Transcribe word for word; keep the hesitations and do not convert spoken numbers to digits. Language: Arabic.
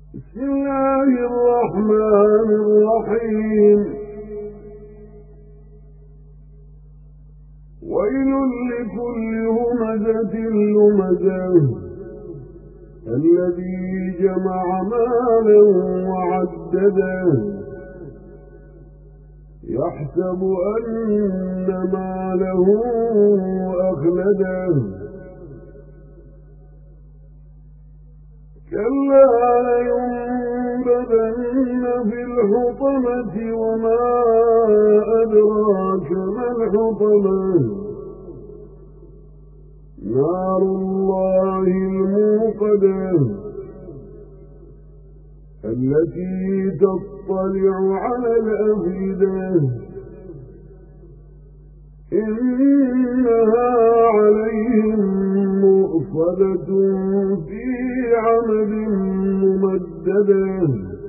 بسم الله الرحمن الرحيم ويل لكل همزة لمزة الذي جمع مالا وعدده يحسب أن ماله أخلده كلا لينبذن في الحطمة وما أدراك ما الحطمة نار الله الموقدة التي تطلع على الأفئدة إنها عليهم مؤصدة في عمد ممددة